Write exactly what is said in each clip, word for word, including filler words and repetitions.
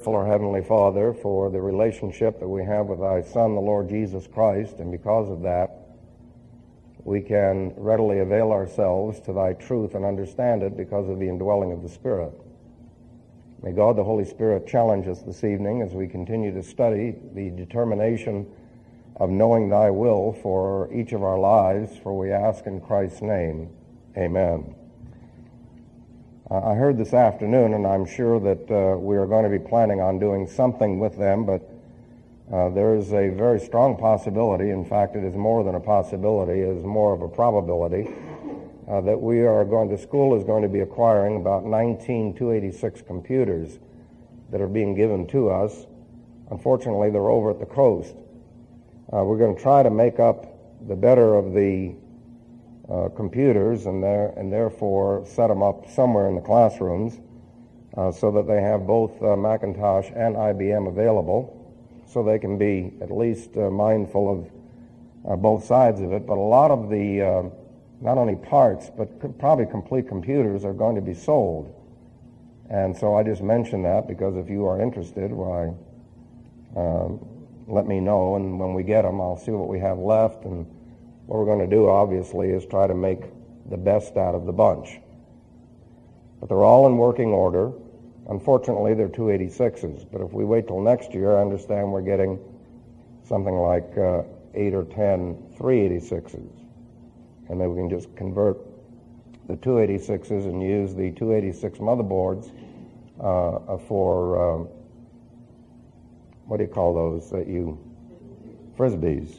Our Heavenly Father, for the relationship that we have with Thy Son, the Lord Jesus Christ, and because of that, we can readily avail ourselves to Thy truth and understand it because of the indwelling of the Spirit. May God the Holy Spirit challenge us this evening as we continue to study the determination of knowing Thy will for each of our lives, for we ask in Christ's name. Amen. I heard this afternoon, and I'm sure that uh, we are going to be planning on doing something with them, but uh, there is a very strong possibility, in fact it is more than a possibility, it is more of a probability, uh, that we are going, the school is going to be acquiring about nineteen two eighty-six computers that are being given to us. Unfortunately, they're over at the coast. Uh, we're going to try to make up the better of the Uh, computers and there and therefore set them up somewhere in the classrooms uh, so that they have both uh, Macintosh and I B M available, so they can be at least uh, mindful of uh, both sides of it. But a lot of the uh, not only parts but co- probably complete computers are going to be sold, and so I just mentioned that because if you are interested, why uh, let me know, and when we get them, I'll see what we have left. And what we're going to do, obviously, is try to make the best out of the bunch. But they're all in working order. Unfortunately, they're two eighty-sixes. But if we wait till next year, I understand we're getting something like uh, eight or ten three eighty-sixes. And then we can just convert the two eighty-sixes and use the two eighty-six motherboards uh, for, uh, what do you call those that you, Frisbees.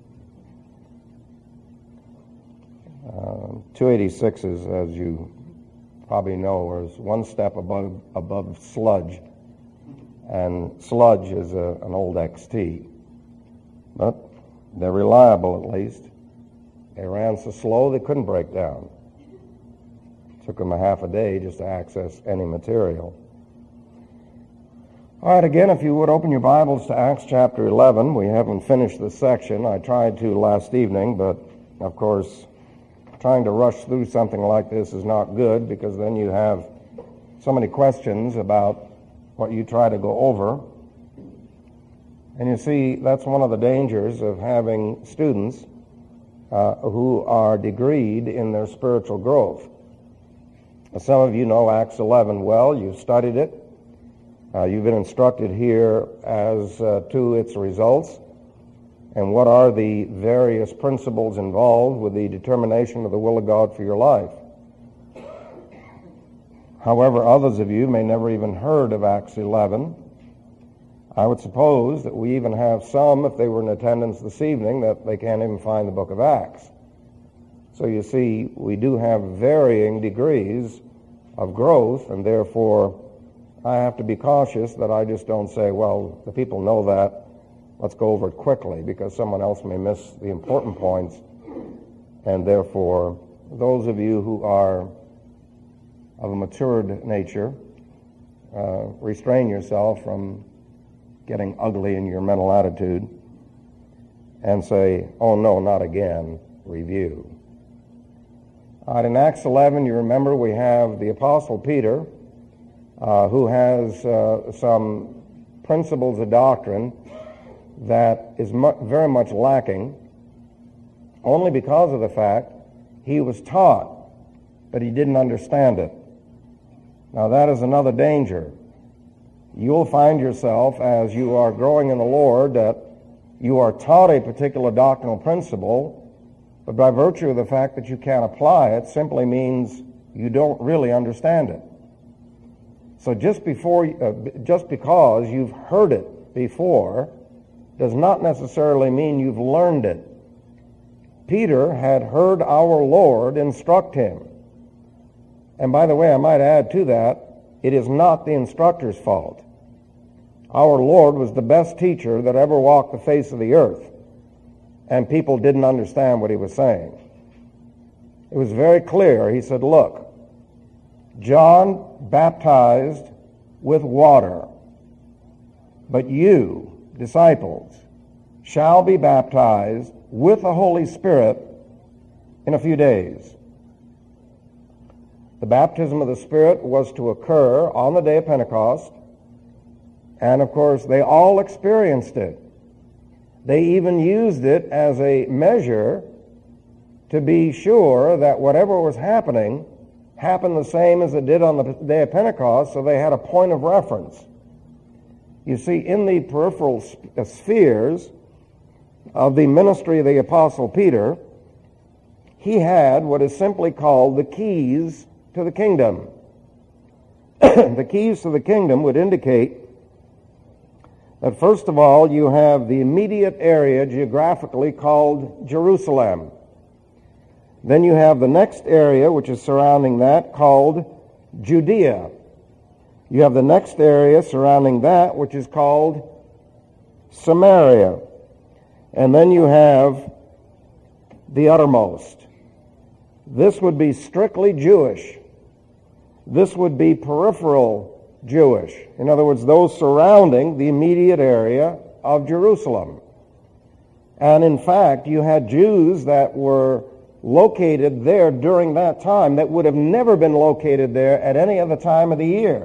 Uh, two eighty-sixes, as you probably know, is one step above above sludge, and sludge is a, an old X T, but they're reliable at least. They ran so slow they couldn't break down. It took them a half a day just to access any material. All right, again, if you would open your Bibles to Acts chapter eleven. We haven't finished this section. I tried to last evening, but of course trying to rush through something like this is not good, because then you have so many questions about what you try to go over. And you see, that's one of the dangers of having students uh, who are degreed in their spiritual growth. Some of you know Acts eleven well. You've studied it. Uh, you've been instructed here as uh, to its results and what are the various principles involved with the determination of the will of God for your life. However, others of you may never even heard of Acts eleven. I would suppose that we even have some, if they were in attendance this evening, that they can't even find the book of Acts. So you see, we do have varying degrees of growth, and therefore I have to be cautious that I just don't say, well, the people know that, let's go over it quickly, because someone else may miss the important points. And therefore, those of you who are of a matured nature, uh, restrain yourself from getting ugly in your mental attitude and say, oh no, not again, review. All right, in Acts eleven, you remember we have the Apostle Peter, uh, who has uh, some principles of doctrine that is mu- very much lacking, only because of the fact he was taught, but he didn't understand it. Now that is another danger. You'll find yourself, as you are growing in the Lord, that you are taught a particular doctrinal principle, but by virtue of the fact that you can't apply it simply means you don't really understand it. So just before, uh, just because you've heard it before does not necessarily mean you've learned it. Peter had heard our Lord instruct him. And by the way, I might add to that, it is not the instructor's fault. Our Lord was the best teacher that ever walked the face of the earth, and people didn't understand what he was saying. It was very clear. He said, look, John baptized with water, but you, disciples, shall be baptized with the Holy Spirit in a few days. The baptism of the Spirit was to occur on the day of Pentecost, And of course, they all experienced it. They even used it as a measure to be sure that whatever was happening happened the same as it did on the day of Pentecost, so they had a point of reference. You see, in the peripheral spheres of the ministry of the Apostle Peter, he had what is simply called the keys to the kingdom. The keys to the kingdom would indicate that, first of all, you have the immediate area geographically called Jerusalem. Then you have the next area, which is surrounding that, called Judea. You have the next area surrounding that, which is called Samaria. And then you have the uttermost. This would be strictly Jewish. This would be peripheral Jewish. In other words, those surrounding the immediate area of Jerusalem. And in fact, you had Jews that were located there during that time that would have never been located there at any other time of the year,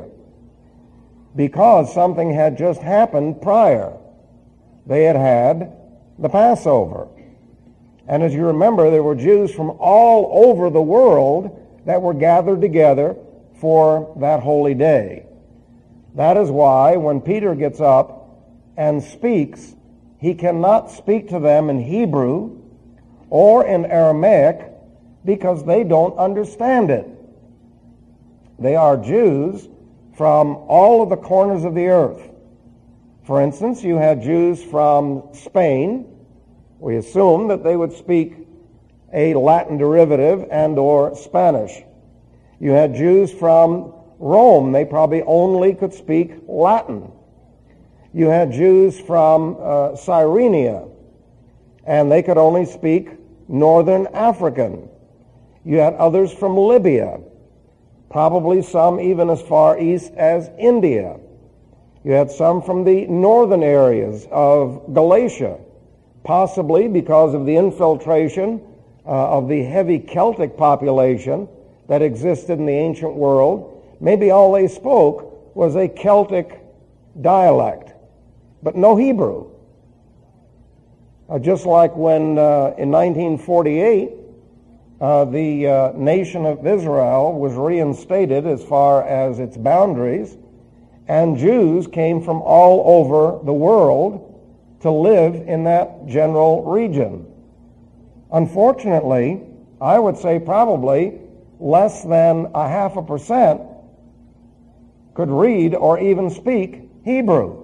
because something had just happened prior. They had had the Passover. And as you remember, there were Jews from all over the world that were gathered together for that holy day. That is why when Peter gets up and speaks, he cannot speak to them in Hebrew or in Aramaic because they don't understand it. They are Jews from all of the corners of the earth. For instance, you had Jews from Spain. We assume that they would speak a Latin derivative and or Spanish. You had Jews from Rome. They probably only could speak Latin. You had Jews from uh, Cyrenia, and they could only speak Northern African. You had others from Libya, probably some even as far east as India. You had some from the northern areas of Galatia, possibly because of the infiltration uh, of the heavy Celtic population that existed in the ancient world. Maybe all they spoke was a Celtic dialect, but no Hebrew. Uh, just like when uh, in nineteen forty-eight, uh, the uh, nation of Israel was reinstated as far as its boundaries, and Jews came from all over the world to live in that general region. Unfortunately, I would say probably less than a half a percent could read or even speak Hebrew.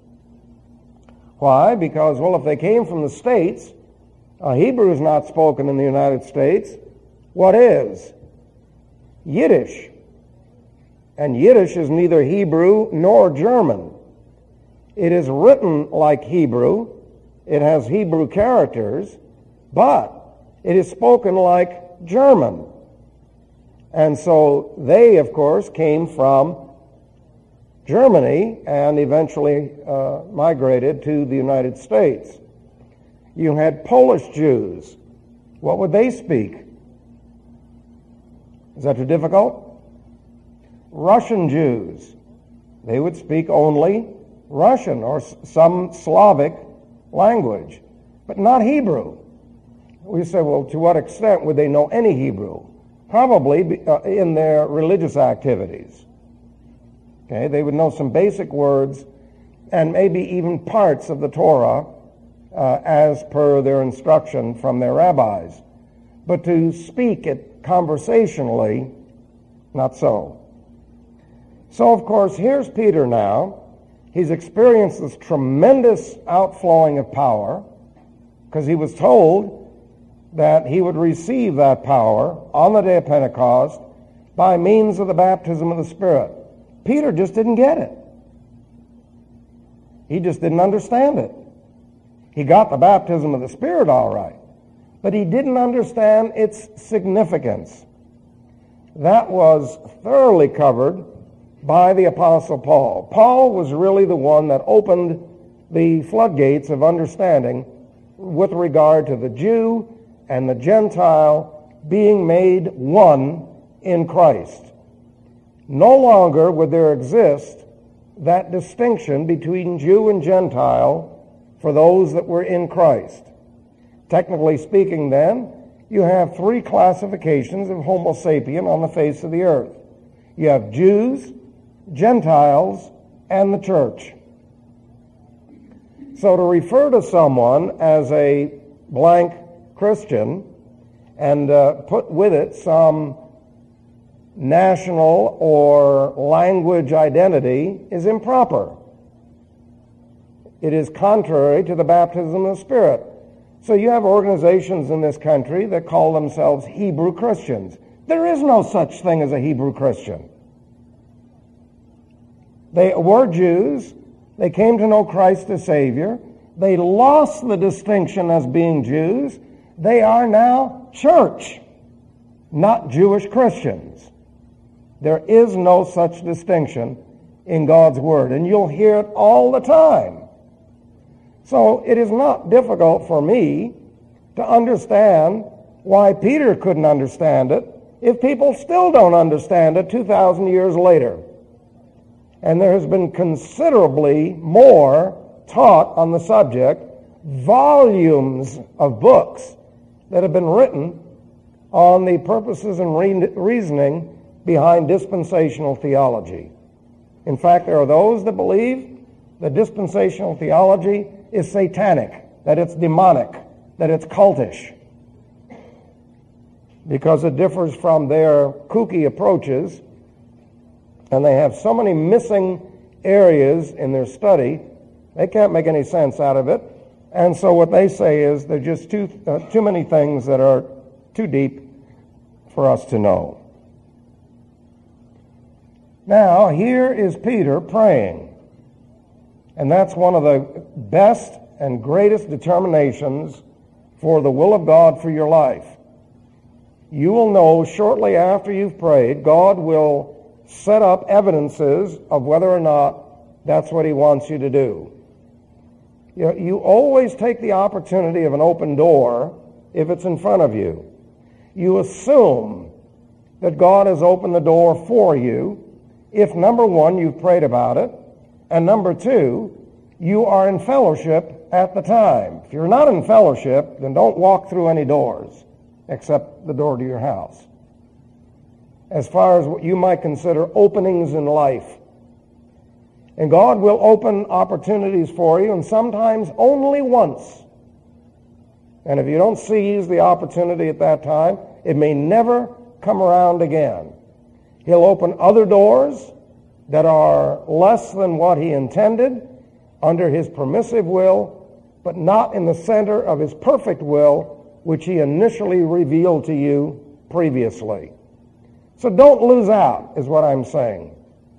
Why? Because, well, if they came from the States, uh, Hebrew is not spoken in the United States. What is? Yiddish. And Yiddish is neither Hebrew nor German. It is written like Hebrew. It has Hebrew characters, but it is spoken like German. And so they, of course, came from Germany and eventually uh, migrated to the United States. You had Polish Jews. What would they speak? Is that too difficult? Russian Jews. They would speak only Russian or some Slavic language, but not Hebrew. We say, well, to what extent would they know any Hebrew? Probably uh, in their religious activities. Okay, they would know some basic words and maybe even parts of the Torah uh, as per their instruction from their rabbis. But to speak it conversationally, not so. So, of course, here's Peter now. He's experienced this tremendous outflowing of power because he was told that he would receive that power on the day of Pentecost by means of the baptism of the Spirit. Peter just didn't get it. He just didn't understand it. He got the baptism of the Spirit all right, but he didn't understand its significance. That was thoroughly covered by the Apostle Paul. Paul was really the one that opened the floodgates of understanding with regard to the Jew and the Gentile being made one in Christ. No longer would there exist that distinction between Jew and Gentile for those that were in Christ. Technically speaking, then, you have three classifications of Homo sapien on the face of the earth. You have Jews, Gentiles, and the church. So to refer to someone as a blank Christian and uh, put with it some national or language identity is improper. It is contrary to the baptism of the Spirit. So you have organizations in this country that call themselves Hebrew Christians. There is no such thing as a Hebrew Christian. They were Jews. They came to know Christ as Savior. They lost the distinction as being Jews. They are now church, not Jewish Christians. There is no such distinction in God's Word, and you'll hear it all the time. So it is not difficult for me to understand why Peter couldn't understand it if people still don't understand it two thousand years later. And there has been considerably more taught on the subject, volumes of books that have been written on the purposes and re- reasoning behind dispensational theology. In fact, there are those that believe that dispensational theology is satanic, that it's demonic, that it's cultish, because it differs from their kooky approaches, and they have so many missing areas in their study, they can't make any sense out of it. And so what they say is there are just too, uh, too many things that are too deep for us to know. Now, here is Peter praying. And that's one of the best and greatest determinations for the will of God for your life. You will know shortly after you've prayed, God will set up evidences of whether or not that's what He wants you to do. You know, you always take the opportunity of an open door if it's in front of you. You assume that God has opened the door for you if, number one, you've prayed about it, and number two, you are in fellowship at the time. If you're not in fellowship, then don't walk through any doors except the door to your house. As far as what you might consider openings in life. And God will open opportunities for you, and sometimes only once. And if you don't seize the opportunity at that time, it may never come around again. He'll open other doors that are less than what He intended, under His permissive will, but not in the center of His perfect will, which He initially revealed to you previously. So don't lose out, is what I'm saying.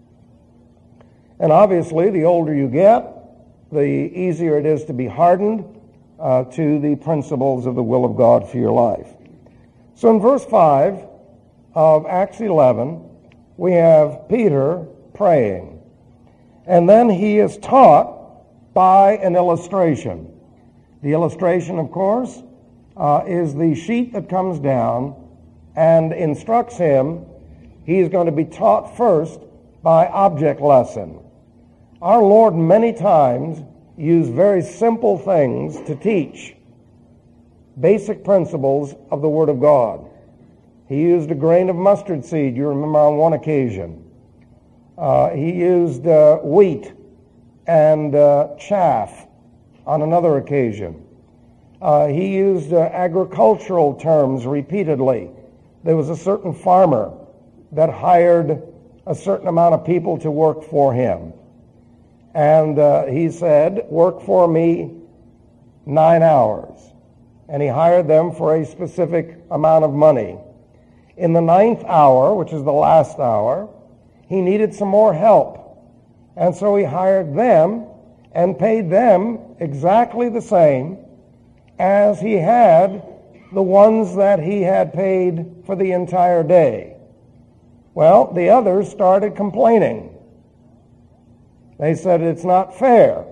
And obviously, the older you get, the easier it is to be hardened uh, to the principles of the will of God for your life. So in verse five of Acts eleven, we have Peter praying. And then he is taught by an illustration. The illustration, of course, uh, is the sheet that comes down and instructs him. He's going to be taught first by object lesson. Our Lord many times used very simple things to teach basic principles of the Word of God. He used a grain of mustard seed, you remember, on one occasion. Uh, he used uh, wheat and uh, chaff on another occasion. Uh, he used uh, agricultural terms repeatedly. There was a certain farmer that hired a certain amount of people to work for him. And uh, he said, work for me nine hours. And he hired them for a specific amount of money. In the ninth hour, which is the last hour, he needed some more help. And so he hired them and paid them exactly the same as he had the ones that he had paid for the entire day. Well, the others started complaining. They said, it's not fair.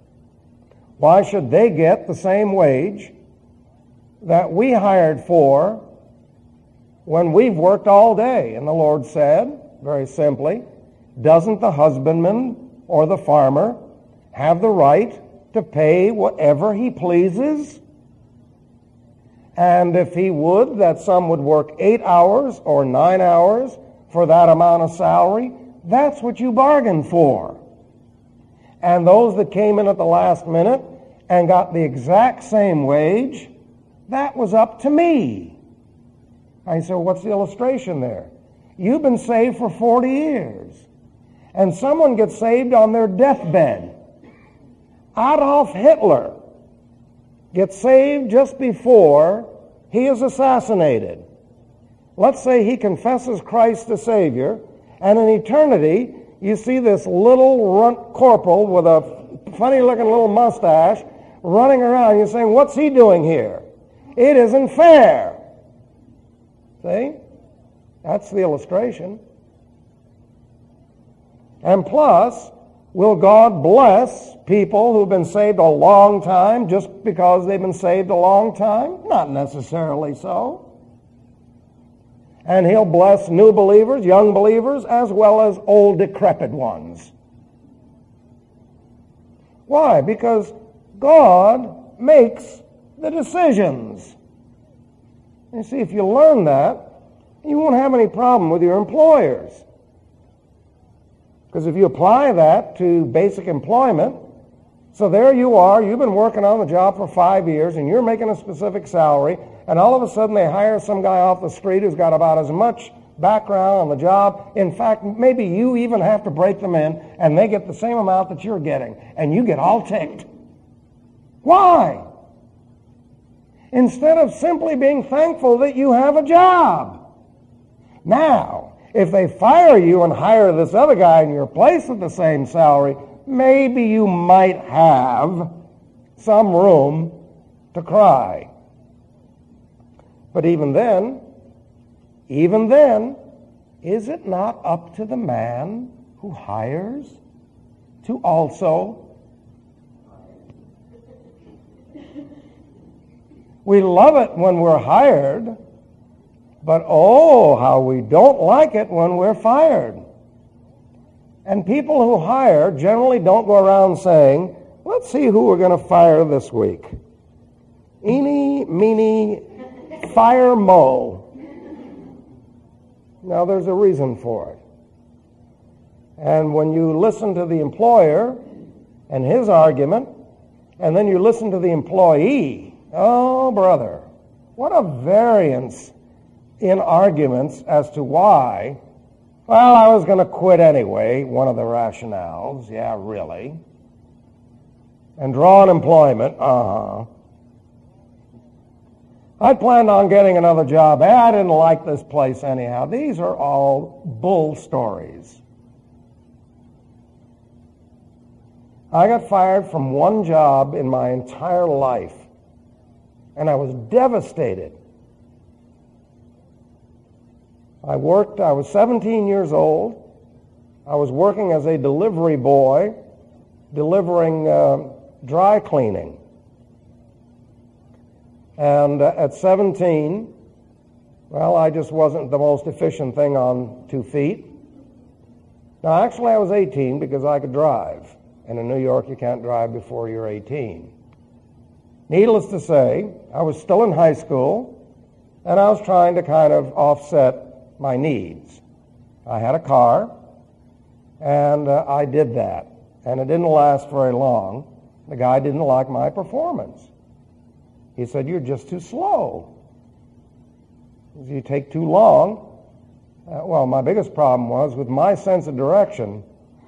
Why should they get the same wage that we hired for when we've worked all day? And the Lord said, very simply, doesn't the husbandman or the farmer have the right to pay whatever he pleases? And if he would, that some would work eight hours or nine hours for that amount of salary, that's what you bargained for. And those that came in at the last minute and got the exact same wage, that was up to me. I said, what's the illustration there? You've been saved for forty years, and someone gets saved on their deathbed. Adolf Hitler gets saved just before he is assassinated. Let's say he confesses Christ the Savior, and in eternity, you see this little runt corporal with a funny-looking little mustache running around. You're saying, what's he doing here? It isn't fair. See? That's the illustration. And plus, will God bless people who've been saved a long time just because they've been saved a long time? Not necessarily so. And he'll bless new believers, young believers, as well as old decrepit ones. Why? Because God makes the decisions. You see, if you learn that, you won't have any problem with your employers. Because if you apply that to basic employment, so there you are, you've been working on the job for five years, and you're making a specific salary, and all of a sudden they hire some guy off the street who's got about as much background on the job. In fact, maybe you even have to break them in, and they get the same amount that you're getting, and you get all ticked. Why? Instead of simply being thankful that you have a job. Now, if they fire you and hire this other guy in your place at the same salary, maybe you might have some room to cry. But even then, even then, is it not up to the man who hires to also? We love it when we're hired, but oh, how we don't like it when we're fired. And people who hire generally don't go around saying, let's see who we're going to fire this week. Eeny, meeny, fire Mo. Now, there's a reason for it. And when you listen to the employer and his argument, and then you listen to the employee, oh, brother, what a variance in arguments as to why. Well, I was going to quit anyway, one of the rationales. Yeah, really. And draw unemployment. Uh-huh. I planned on getting another job. I didn't like this place anyhow. These are all bull stories. I got fired from one job in my entire life, and I was devastated. I worked, I was seventeen years old. I was working as a delivery boy, delivering uh, dry cleaning. And uh, at seventeen, well, I just wasn't the most efficient thing on two feet. Now, actually, I was eighteen because I could drive. And in New York, you can't drive before you're eighteen. Needless to say, I was still in high school, and I was trying to kind of offset my needs. I had a car, and uh, I did that. And it didn't last very long. The guy didn't like my performance. He said, you're just too slow. You take too long. Uh, well, my biggest problem was with my sense of direction,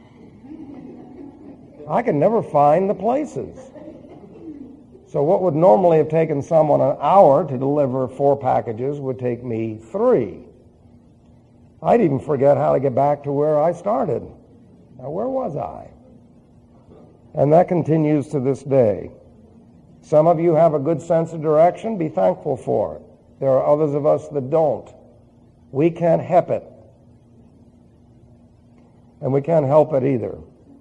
I could never find the places. So what would normally have taken someone an hour to deliver four packages would take me three. I'd even forget how to get back to where I started. Now, where was I? And that continues to this day. Some of you have a good sense of direction. Be thankful for it. There are others of us that don't. We can't help it. And we can't help it either.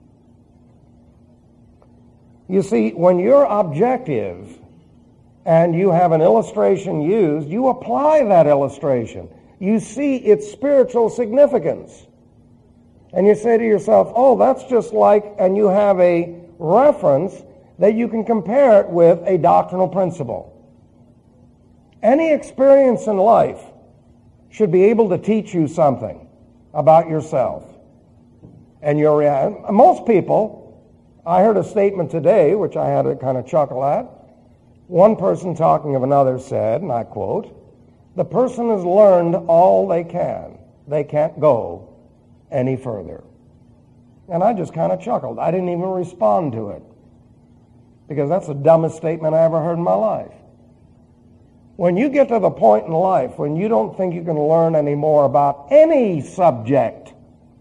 You see, when you're objective and you have an illustration used, you apply that illustration. You see its spiritual significance. And you say to yourself, oh, that's just like, and you have a reference that you can compare it with a doctrinal principle. Any experience in life should be able to teach you something about yourself. And your most people, I heard a statement today, which I had to kind of chuckle at. One person talking of another said, and I quote, "The person has learned all they can. They can't go any further." And I just kind of chuckled. I didn't even respond to it, because that's the dumbest statement I ever heard in my life. When you get to the point in life when you don't think you can learn any more about any subject,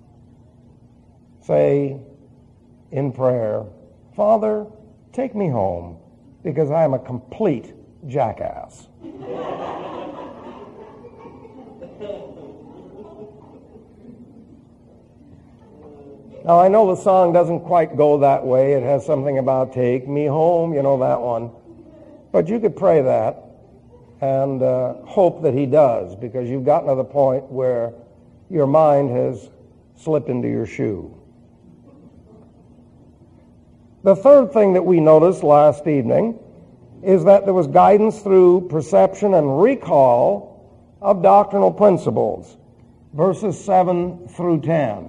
say in prayer, "Father, take me home, because I am a complete jackass." Now, I know the song doesn't quite go that way. It has something about "take me home," you know that one. But you could pray that and uh, hope that he does, because you've gotten to the point where your mind has slipped into your shoe. The third thing that we noticed last evening is that there was guidance through perception and recall of doctrinal principles, verses seven through ten.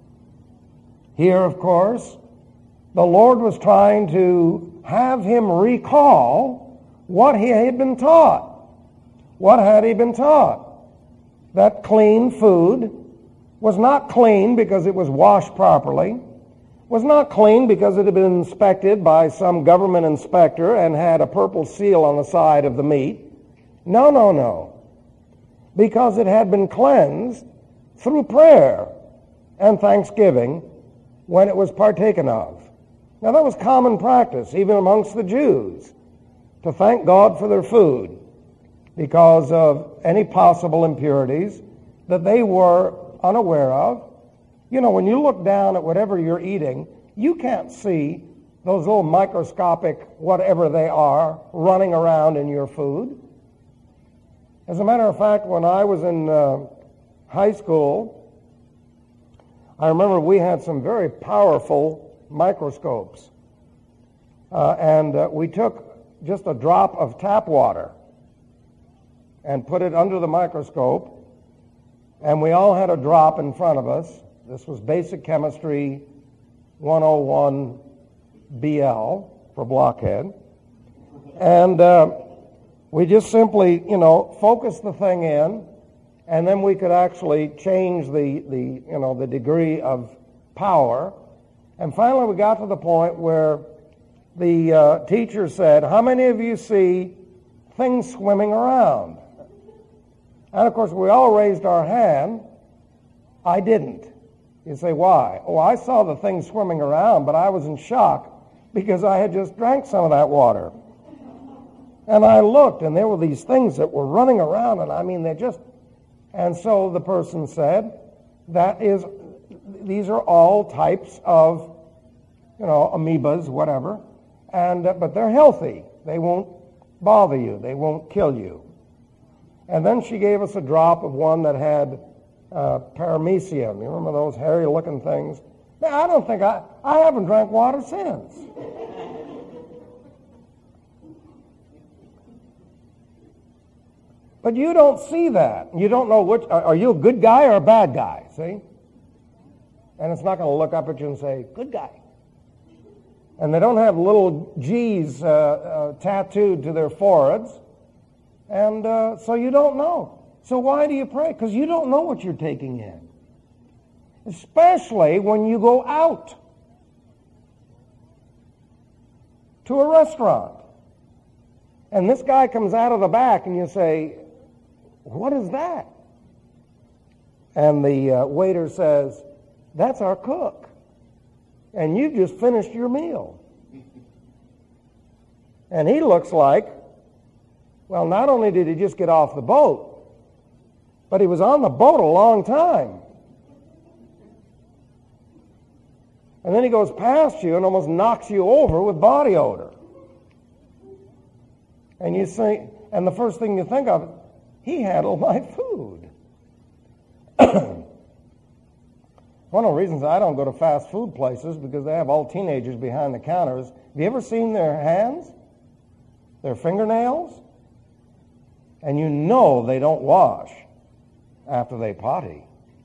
Here, of course, the Lord was trying to have him recall what he had been taught. What had he been taught? That clean food was not clean because it was washed properly, was not clean because it had been inspected by some government inspector and had a purple seal on the side of the meat. No, no, no. Because it had been cleansed through prayer and thanksgiving when it was partaken of. Now, that was common practice, even amongst the Jews, to thank God for their food because of any possible impurities that they were unaware of. You know, when you look down at whatever you're eating, you can't see those little microscopic whatever they are running around in your food. As a matter of fact, when I was in uh, high school, I remember we had some very powerful microscopes. Uh, and uh, we took just a drop of tap water and put it under the microscope, and we all had a drop in front of us. This was Basic Chemistry one oh one B L for Blockhead. And uh, we just simply, you know, focused the thing in, and then we could actually change the, the, you know, the degree of power. And finally we got to the point where the uh, teacher said, "How many of you see things swimming around?" And of course we all raised our hand. I didn't. You say, why? Oh, I saw the thing swimming around, but I was in shock because I had just drank some of that water. And I looked, and there were these things that were running around, and I mean, they just... And so the person said, that is, these are all types of, you know, amoebas, whatever, and uh, but they're healthy. They won't bother you. They won't kill you. And then she gave us a drop of one that had uh, paramecium. You remember those hairy-looking things? Now, I don't think I... I haven't drank water since. But you don't see that. You don't know which... Are, are you a good guy or a bad guy, see? And it's not going to look up at you and say, good guy. And they don't have little G's uh, uh, tattooed to their foreheads. And uh, so you don't know. So why do you pray? Because you don't know what you're taking in. Especially when you go out to a restaurant. And this guy comes out of the back and you say, what is that? And the uh, waiter says, that's our cook. And you've just finished your meal. And he looks like, well, not only did he just get off the boat, but he was on the boat a long time. And then he goes past you and almost knocks you over with body odor. And you say, and the first thing you think of, he handled my food. Well, One of the reasons I don't go to fast food places because they have all teenagers behind the counters. Have you ever seen their hands? Their fingernails? And you know they don't wash after they potty.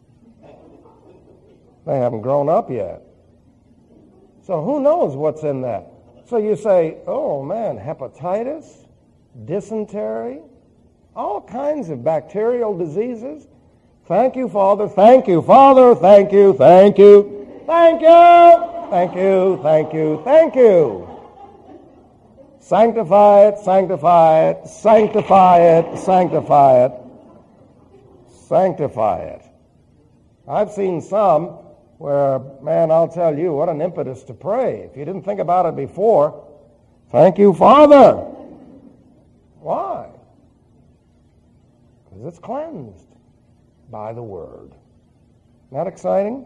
They haven't grown up yet. So who knows what's in that? So you say, oh man, hepatitis, dysentery, all kinds of bacterial diseases. Thank you, Father. Thank you, Father. Thank you, thank you, thank you, thank you, thank you, thank you. Sanctify it, sanctify it, sanctify it, sanctify it, sanctify it. I've seen some where, man, I'll tell you, what an impetus to pray. If you didn't think about it before, thank you, Father. Why? Because it's cleansed by the Word. Isn't that exciting?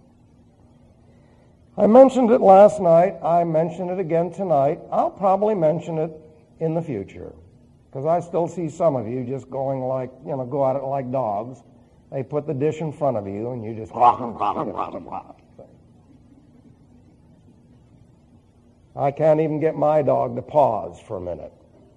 I mentioned it last night. I mentioned it again tonight. I'll probably mention it in the future because I still see some of you just going like, you know, go at it like dogs. They put the dish in front of you and you just I can't even get my dog to pause for a minute.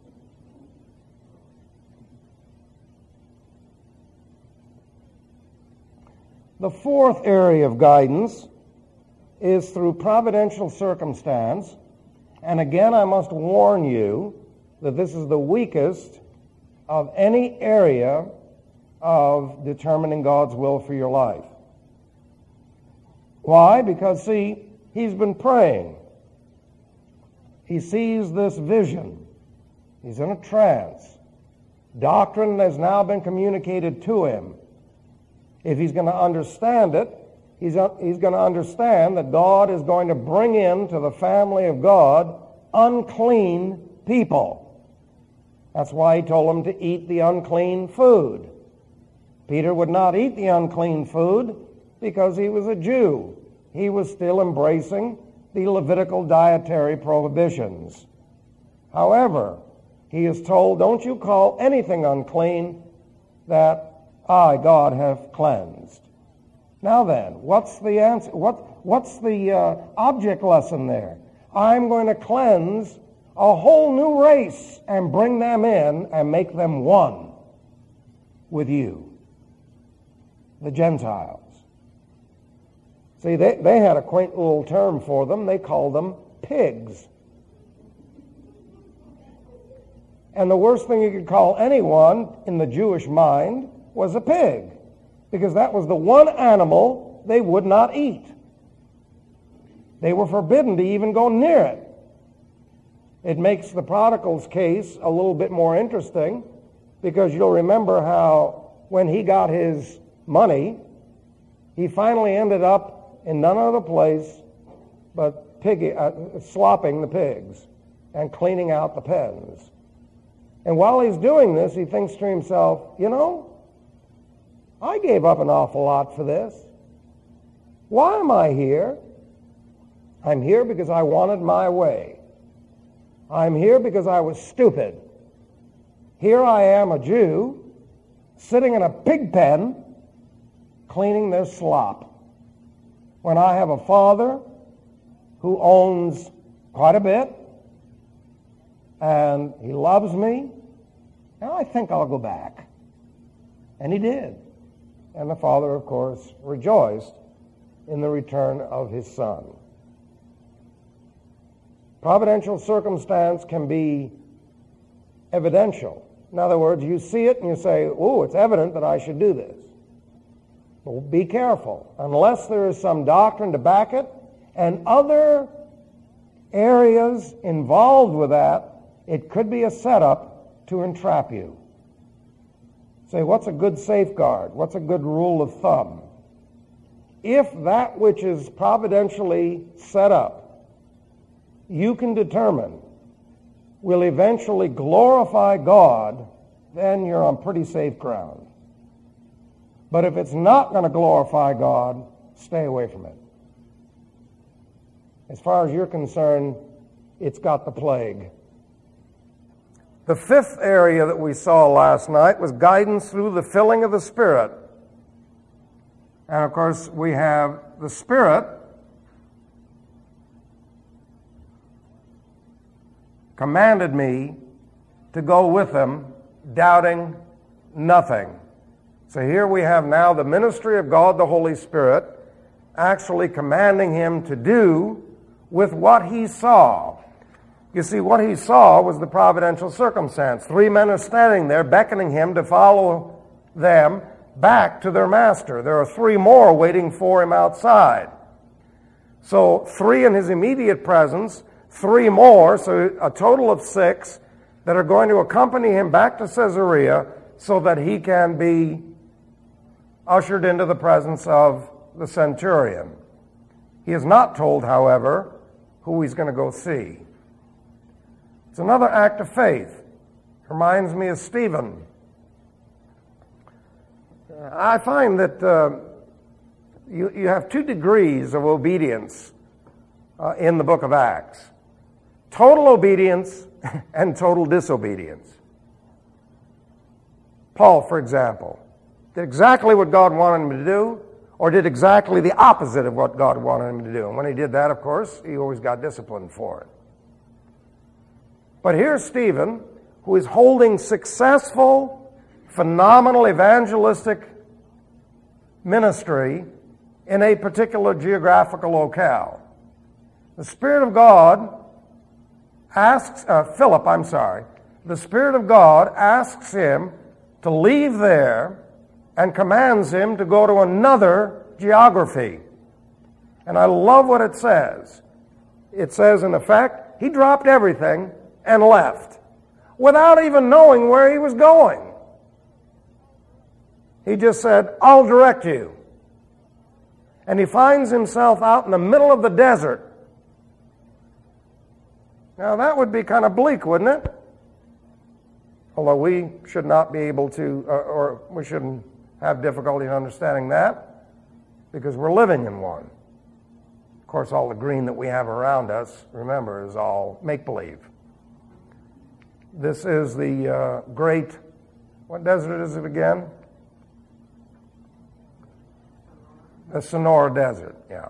The fourth area of guidance is through providential circumstance. And again, I must warn you that this is the weakest of any area of determining God's will for your life. Why? Because, see, he's been praying. He sees this vision. He's in a trance. Doctrine has now been communicated to him. If he's going to understand it, he's, he's going to understand that God is going to bring into the family of God unclean people. That's why he told them to eat the unclean food. Peter would not eat the unclean food because he was a Jew. He was still embracing the Levitical dietary prohibitions. However, he is told, don't you call anything unclean that I, God, have cleansed. Now then, what's the answer? What, what's the uh, object lesson there? I'm going to cleanse a whole new race and bring them in and make them one with you, the Gentiles. See, they, they had a quaint little term for them. They called them pigs. And the worst thing you could call anyone in the Jewish mind was a pig, because that was the one animal they would not eat. They were forbidden to even go near it. It makes the prodigal's case a little bit more interesting, because you'll remember how when he got his money, he finally ended up in none other place but pig, uh, slopping the pigs and cleaning out the pens. And while he's doing this, he thinks to himself, you know, I gave up an awful lot for this. Why am I here? I'm here because I wanted my way. I'm here because I was stupid. Here I am, a Jew, sitting in a pig pen, cleaning their slop, when I have a father who owns quite a bit, and he loves me, and I think I'll go back. And he did. And the father, of course, rejoiced in the return of his son. Providential circumstance can be evidential. In other words, you see it and you say, oh, it's evident that I should do this. But be careful. Unless there is some doctrine to back it and other areas involved with that, it could be a setup to entrap you. Say, what's a good safeguard? What's a good rule of thumb? If that which is providentially set up, you can determine, will eventually glorify God, then you're on pretty safe ground. But if it's not going to glorify God, stay away from it. As far as you're concerned, it's got the plague. The fifth area that we saw last night was guidance through the filling of the Spirit. And of course, we have the Spirit commanded me to go with him, doubting nothing. So here we have now the ministry of God the Holy Spirit actually commanding him to do with what he saw. You see, what he saw was the providential circumstance. Three men are standing there beckoning him to follow them back to their master. There are three more waiting for him outside. So three in his immediate presence, three more, so a total of six that are going to accompany him back to Caesarea so that he can be ushered into the presence of the centurion. He is not told, however, who he's going to go see. It's another act of faith. Reminds me of Stephen. I find that uh, you, you have two degrees of obedience uh, in the book of Acts. Total obedience and total disobedience. Paul, for example, did exactly what God wanted him to do, or did exactly the opposite of what God wanted him to do. And when he did that, of course, he always got disciplined for it. But here's Stephen, who is holding successful, phenomenal evangelistic ministry in a particular geographical locale. The Spirit of God asks, uh, Philip, I'm sorry, the Spirit of God asks him to leave there and commands him to go to another geography. And I love what it says. It says, in effect, he dropped everything and left without even knowing where he was going. He just said, I'll direct you. And he finds himself out in the middle of the desert. Now that would be kind of bleak, wouldn't it? Although we should not be able to, uh, or we shouldn't have difficulty in understanding that, because we're living in one. Of course, all the green that we have around us, remember, is all make-believe. This is the uh, great, what desert is it again? The Sonora Desert, yeah.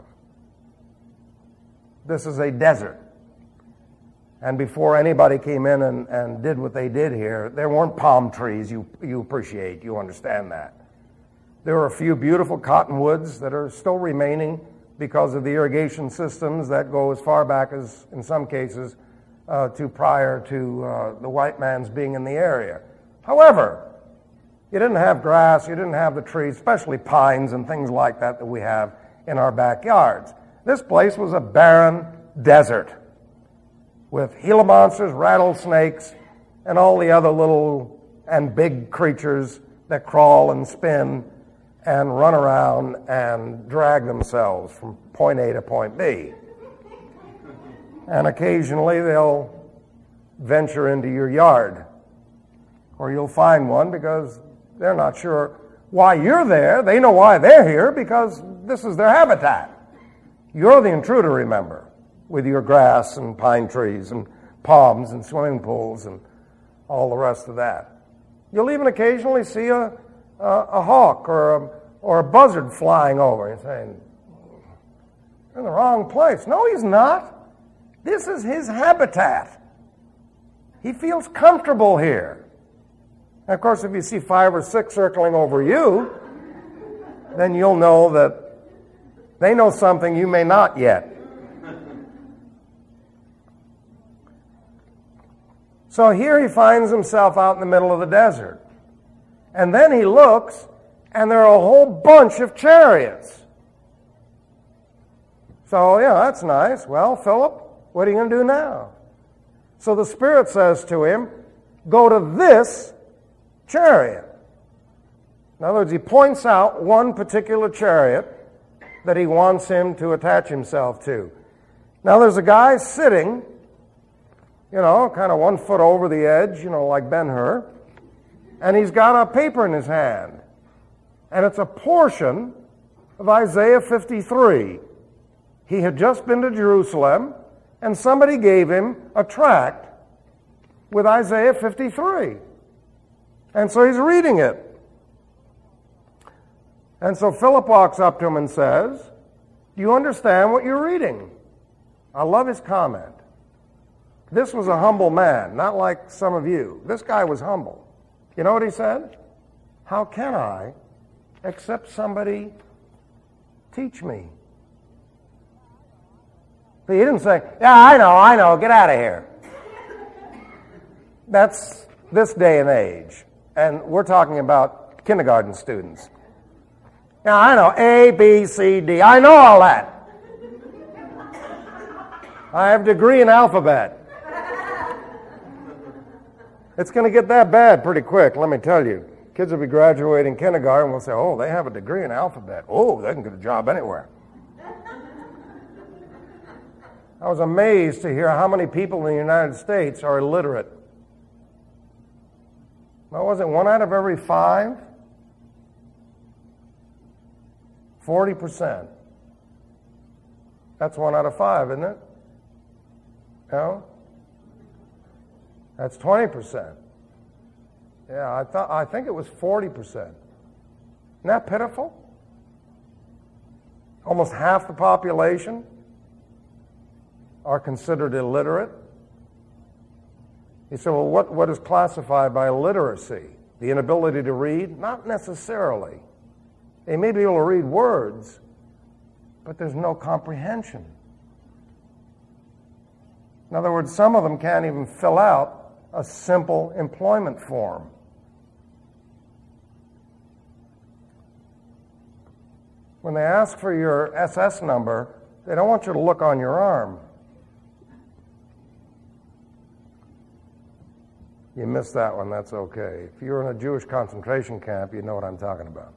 This is a desert. And before anybody came in and, and did what they did here, there weren't palm trees. You, you appreciate, you understand that. There are a few beautiful cottonwoods that are still remaining because of the irrigation systems that go as far back as, in some cases, uh, to prior to uh, the white man's being in the area. However, you didn't have grass, you didn't have the trees, especially pines and things like that that we have in our backyards. This place was a barren desert with Gila monsters, rattlesnakes, and all the other little and big creatures that crawl and spin and run around and drag themselves from point A to point B. And occasionally they'll venture into your yard, or you'll find one because they're not sure why you're there. They know why they're here because this is their habitat. You're the intruder, remember, with your grass and pine trees and palms and swimming pools and all the rest of that. You'll even occasionally see a, a, a hawk or a, or a buzzard flying over. You're saying, you're in the wrong place. No, he's not. This is his habitat. He feels comfortable here. And of course, if you see five or six circling over you, then you'll know that they know something you may not yet. So here he finds himself out in the middle of the desert. And then he looks, and there are a whole bunch of chariots. So, yeah, that's nice. Well, Philip, what are you going to do now? So the Spirit says to him, go to this chariot. In other words, he points out one particular chariot that he wants him to attach himself to. Now, there's a guy sitting, you know, kind of one foot over the edge, you know, like Ben-Hur, and he's got a paper in his hand. And it's a portion of Isaiah fifty-three. He had just been to Jerusalem, and somebody gave him a tract with Isaiah fifty-three. And so he's reading it. And so Philip walks up to him and says, Do you understand what you're reading? I love his comment. This was a humble man, not like some of you. This guy was humble. You know what he said? How can I except somebody teach me? He didn't say, yeah, I know, I know, get out of here. That's this day and age. And we're talking about kindergarten students. Yeah, I know, A, B, C, D. I know all that. I have a degree in alphabet. It's going to get that bad pretty quick, let me tell you. Kids will be graduating kindergarten and will say, oh, they have a degree in alphabet. Oh, they can get a job anywhere. I was amazed to hear how many people in the United States are illiterate. What was it, one out of every five? forty percent. That's one out of five, isn't it? No? That's twenty percent. Yeah, I thought I think it was forty percent. Isn't that pitiful? Almost half the population are considered illiterate. You say, well, what, what is classified by illiteracy? The inability to read? Not necessarily. They may be able to read words, but there's no comprehension. In other words, some of them can't even fill out a simple employment form. When they ask for your S S number, they don't want you to look on your arm. You missed that one, that's okay. If you were in a Jewish concentration camp, you know what I'm talking about.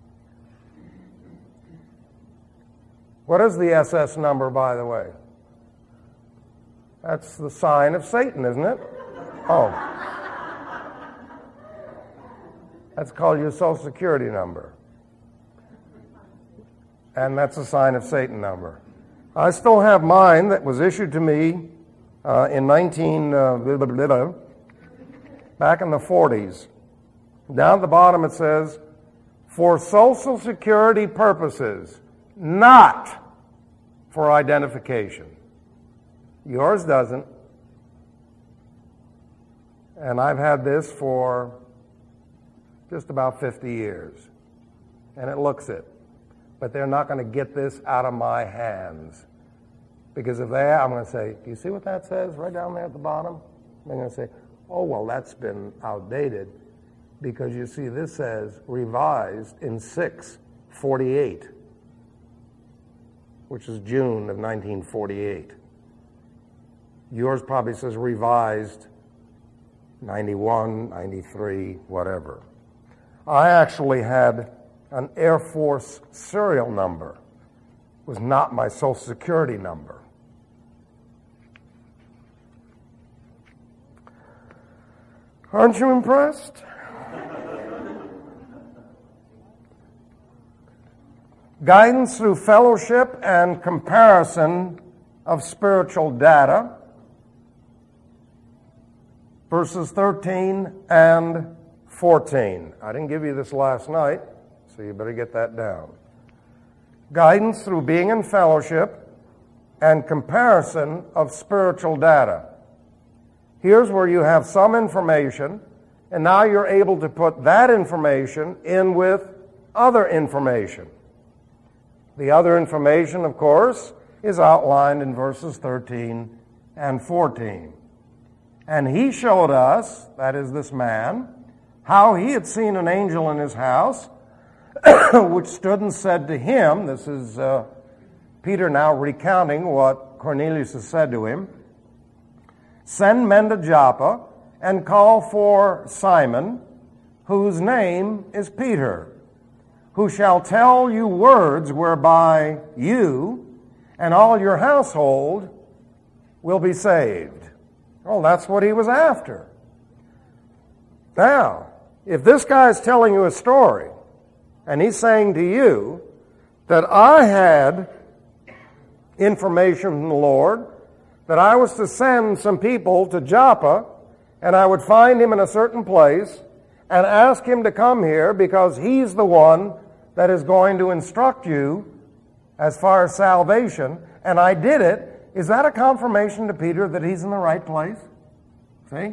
What is the S S number, by the way? That's the sign of Satan, isn't it? Oh. That's called your Social Security number. And that's a sign of Satan number. I still have mine that was issued to me uh, in nineteen uh, blah, blah, blah, blah, back in the forties. Down at the bottom it says, for Social Security purposes, not for identification. Yours doesn't. And I've had this for just about fifty years. And it looks it. But they're not going to get this out of my hands. Because if they are, I'm going to say, do you see what that says right down there at the bottom? They're going to say, oh, well, that's been outdated. Because you see, this says revised in six forty-eight, which is June of nineteen forty-eight. Yours probably says revised ninety-one, ninety-three, whatever. I actually had an Air Force serial number. It was not my Social Security number. Aren't you impressed? Guidance through fellowship and comparison of spiritual data. Verses thirteen and fourteen. I didn't give you this last night, so you better get that down. Guidance through being in fellowship and comparison of spiritual data. Here's where you have some information, and now you're able to put that information in with other information. The other information, of course, is outlined in verses thirteen and fourteen. And he showed us, that is this man, how he had seen an angel in his house, which stood and said to him, this is uh, Peter now recounting what Cornelius has said to him, send men to Joppa and call for Simon, whose name is Peter, who shall tell you words whereby you and all your household will be saved. Well, that's what he was after. Now, if this guy's telling you a story, and he's saying to you that I had information from the Lord, that I was to send some people to Joppa, and I would find him in a certain place, and ask him to come here because he's the one that is going to instruct you as far as salvation, and I did it, is that a confirmation to Peter that he's in the right place? See?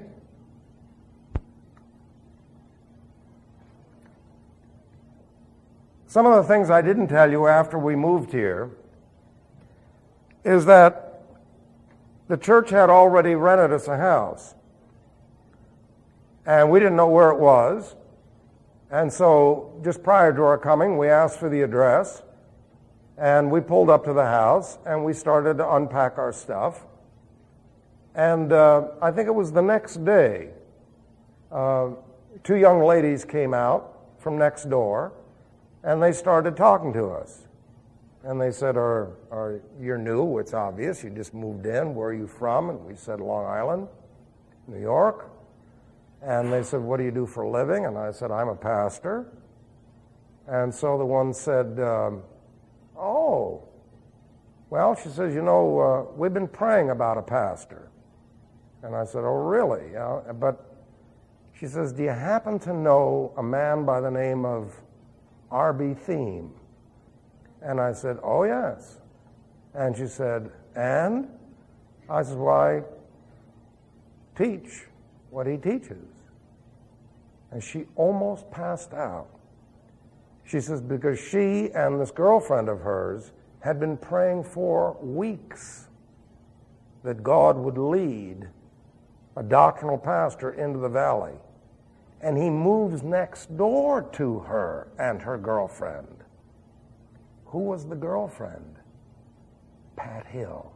Some of the things I didn't tell you after we moved here is that the church had already rented us a house. And we didn't know where it was. And so just prior to our coming, we asked for the address. And we pulled up to the house, and we started to unpack our stuff. And uh, I think it was the next day, uh, two young ladies came out from next door, and they started talking to us. And they said, are, are, you're new, it's obvious, you just moved in, where are you from? And we said, Long Island, New York. And they said, what do you do for a living? And I said, I'm a pastor. And so the one said, um, oh, well, she says, you know, uh, we've been praying about a pastor. And I said, oh, really? Yeah. But she says, do you happen to know a man by the name of R B Thiem? And I said, oh, yes. And she said, and? I said, well, I teach what he teaches. And she almost passed out. She says, because she and this girlfriend of hers had been praying for weeks that God would lead a doctrinal pastor into the valley. And he moves next door to her and her girlfriend. Who was the girlfriend? Pat Hill.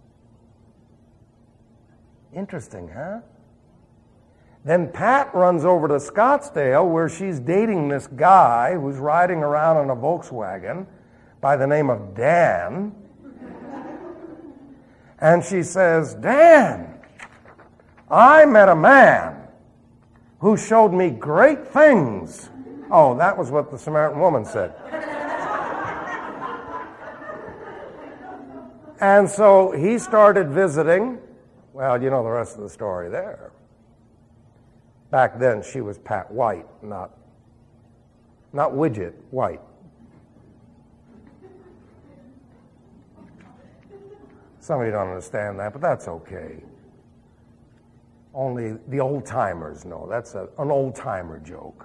Interesting, huh? Then Pat runs over to Scottsdale where she's dating this guy who's riding around in a Volkswagen by the name of Dan. And she says, Dan, I met a man who showed me great things. Oh, that was what the Samaritan woman said. And so he started visiting. Well, you know the rest of the story there. Back then, she was Pat White, not, not Widget, White. Some of you don't understand that, but that's okay. Only the old-timers know. That's a, an old-timer joke.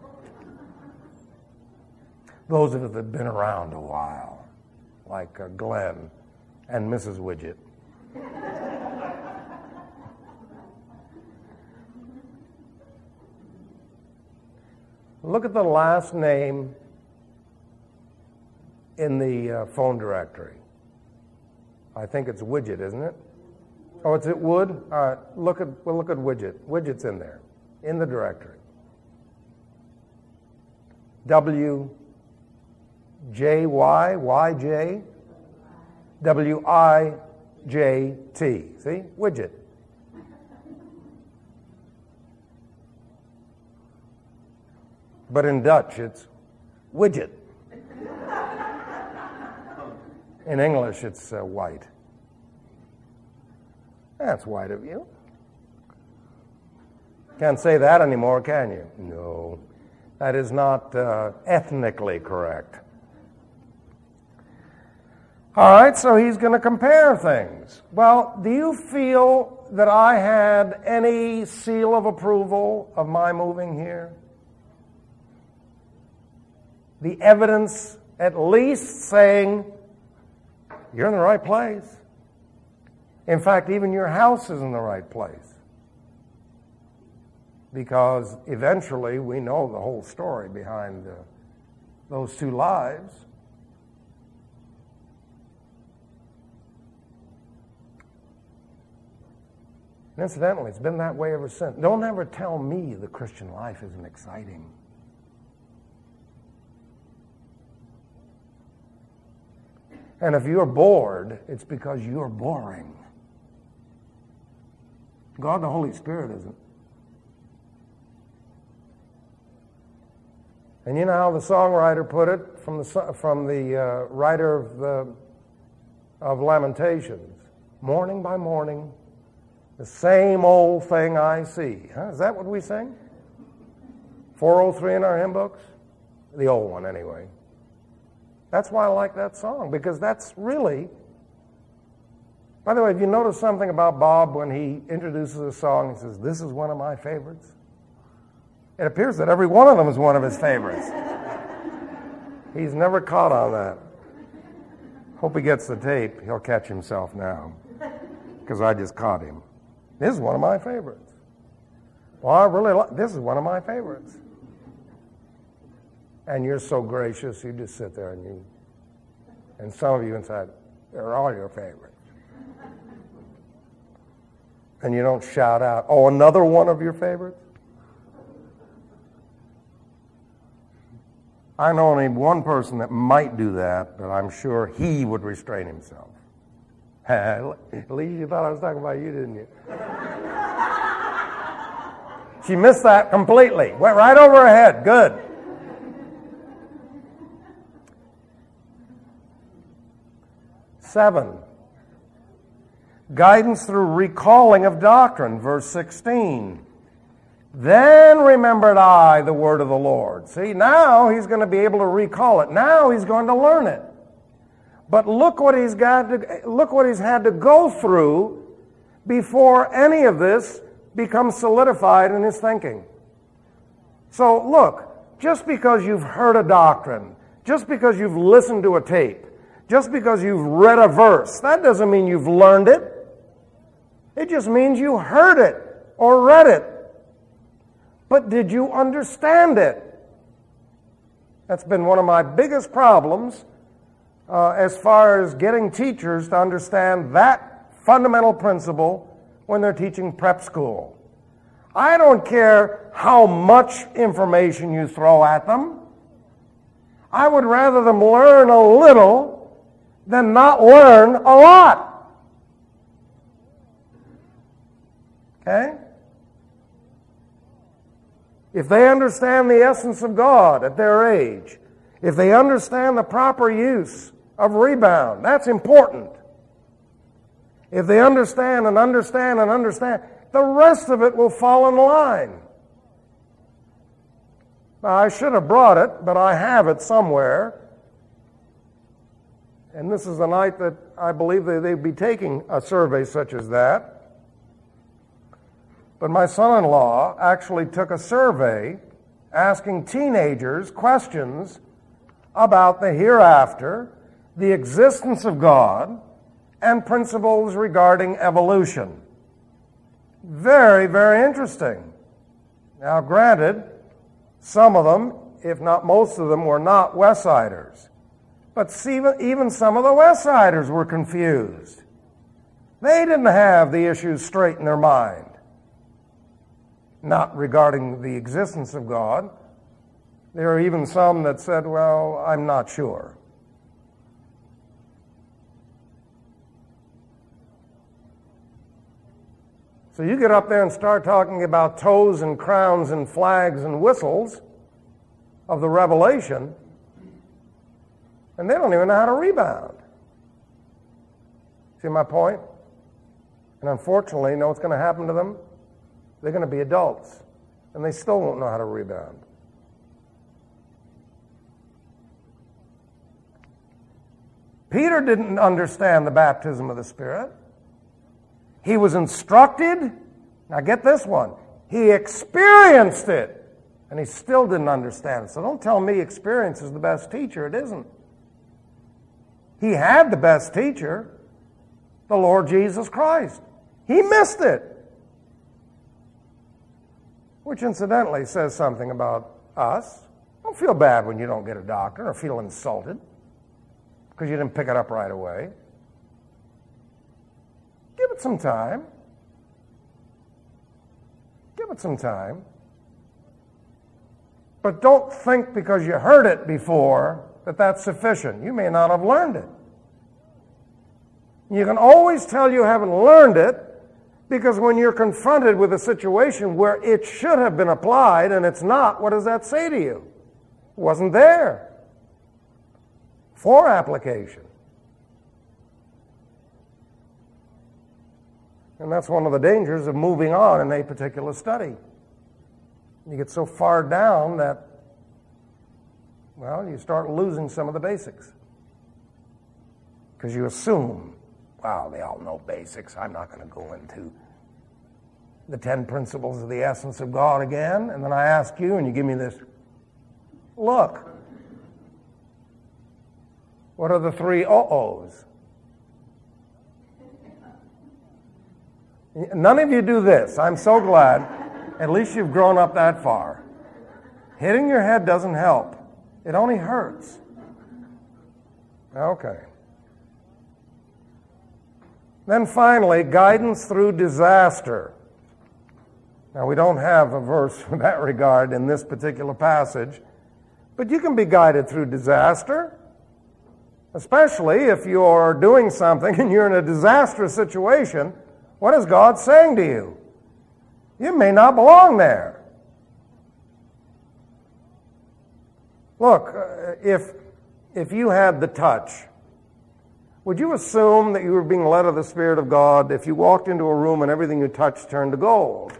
Those of us that have been around a while, like uh, Glenn and Missus Widget. Look at the last name in the uh, phone directory. I think it's Widget, isn't it? Oh, it's it Wood? All right, look at, well, look at Widget. Widget's in there, in the directory. W J Y, Y J, W I J T. See? Widget. But in Dutch, it's widget. In English, it's uh, white. That's white of you. Can't say that anymore, can you? No. That is not uh, ethnically correct. All right, so he's going to compare things. Well, do you feel that I had any seal of approval of my moving here? The evidence at least saying, you're in the right place. In fact, even your house is in the right place. Because eventually we know the whole story behind uh, those two lives. And incidentally, it's been that way ever since. Don't ever tell me the Christian life isn't exciting. And if you're bored, it's because you're boring. God, the Holy Spirit, isn't. And you know how the songwriter put it from the from the uh, writer of the of Lamentations? Morning by morning, the same old thing I see. Huh? Is that what we sing? four oh three in our hymn books? The old one, anyway. That's why I like that song, because that's really... By the way, have you noticed something about Bob when he introduces a song? He says, this is one of my favorites. It appears that every one of them is one of his favorites. He's never caught on that. Hope he gets the tape. He'll catch himself now, because I just caught him. This is one of my favorites. Well, I really like, this is one of my favorites. And you're so gracious, you just sit there and you, and some of you inside, they're all your favorites. And you don't shout out, oh, another one of your favorites? I know only one person that might do that, but I'm sure he would restrain himself. At least you thought I was talking about you, didn't you? She missed that completely. Went right over her head. Good. Seven. Guidance through recalling of doctrine, verse sixteen. Then remembered I the word of the Lord. See, now he's going to be able to recall it. Now he's going to learn it. But look what he's got to, look what he's had to go through before any of this becomes solidified in his thinking. So look, just because you've heard a doctrine, just because you've listened to a tape, just because you've read a verse, that doesn't mean you've learned it. It just means you heard it or read it. But did you understand it? That's been one of my biggest problems uh, as far as getting teachers to understand that fundamental principle when they're teaching prep school. I don't care how much information you throw at them. I would rather them learn a little than not learn a lot. Okay? If they understand the essence of God at their age, if they understand the proper use of rebound, that's important. If they understand and understand and understand, the rest of it will fall in line. Now, I should have brought it, but I have it somewhere. And this is the night that I believe they, they'd be taking a survey such as that. But my son-in-law actually took a survey asking teenagers questions about the hereafter, the existence of God, and principles regarding evolution. Very, very interesting. Now, granted, some of them, if not most of them, were not Westsiders. But even some of the Westsiders were confused. They didn't have the issues straight in their mind. Not regarding the existence of God. There are even some that said, well, I'm not sure. So you get up there and start talking about toes and crowns and flags and whistles of the revelation, and they don't even know how to rebound. See my point? And unfortunately, you know what's going to happen to them? They're going to be adults, and they still won't know how to rebound. Peter didn't understand the baptism of the Spirit. He was instructed. Now get this one. He experienced it, and he still didn't understand it. So don't tell me experience is the best teacher. It isn't. He had the best teacher, the Lord Jesus Christ. He missed it. Which incidentally says something about us. Don't feel bad when you don't get a doctrine or feel insulted because you didn't pick it up right away. Give it some time. Give it some time. But don't think because you heard it before that that's sufficient. You may not have learned it. You can always tell you haven't learned it because when you're confronted with a situation where it should have been applied and it's not, what does that say to you? It wasn't there for application. And that's one of the dangers of moving on in a particular study. You get so far down that, well, you start losing some of the basics. because you assume, well, they all know basics. I'm not going to go into the ten principles of the essence of God again. And then I ask you, and you give me this look. What are the three uh-ohs? None of you do this. I'm so glad. At least you've grown up that far. Hitting your head doesn't help. It only hurts. Okay. Then finally, guidance through disaster. Now, we don't have a verse in that regard in this particular passage, but you can be guided through disaster, especially if you're doing something and you're in a disastrous situation. What is God saying to you? You may not belong there. Look, if, if you had the touch, would you assume that you were being led of the Spirit of God if you walked into a room and everything you touched turned to gold?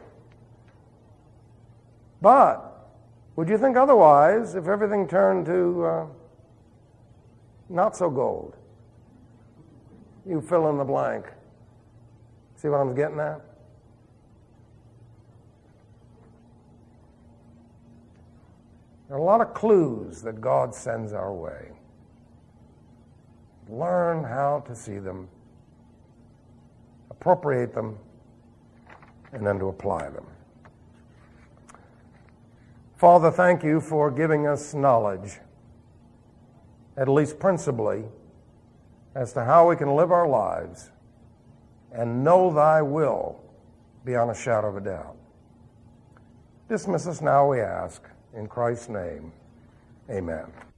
But would you think otherwise if everything turned to uh, not so gold? You fill in the blank. See what I'm getting at? There are a lot of clues that God sends our way. Learn how to see them, appropriate them, and then to apply them. Father, thank you for giving us knowledge, at least principally, as to how we can live our lives and know thy will beyond a shadow of a doubt. Dismiss us now, we ask. In Christ's name, amen.